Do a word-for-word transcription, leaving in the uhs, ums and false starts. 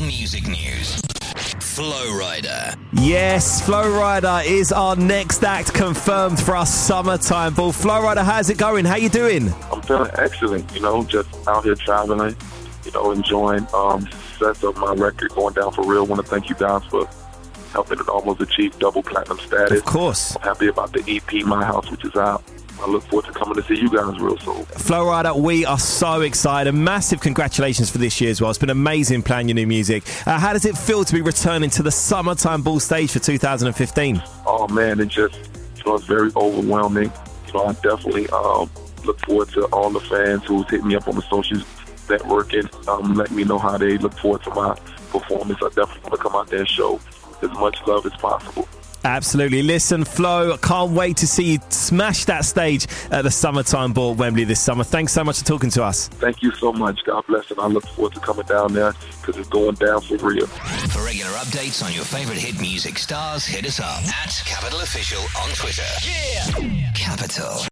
music news. Flow Rider. Yes, Flow Rider is our next act confirmed for our summertime ball. Flow Rider, how's it going? How you doing? I'm feeling excellent, you know, just out here traveling, you know, enjoying um, success of my record going down for real. I want to thank you guys for helping it almost achieve double platinum status. Of course. I'm happy about the E P, My House, which is out. I look forward to coming to see you guys real soon. Flow Rider, we are so excited. Massive congratulations for this year as well. It's been amazing playing your new music. Uh, how does it feel to be returning to the summertime ball stage for two thousand fifteen? Oh, man, it just you know, it's very overwhelming. You know, I definitely um, look forward to all the fans who's hit me up on the socials networking, um, letting me know how they look forward to my performance. I definitely want to come out there and show as much love as possible. Absolutely. Listen, Flo, can't wait to see you smash that stage at the Summertime Ball at Wembley this summer. Thanks so much for talking to us. Thank you so much. God bless, and I look forward to coming down there because it's going down for real. For regular updates on your favourite hit music stars, hit us up at Capital Official on Twitter. Yeah! Capital.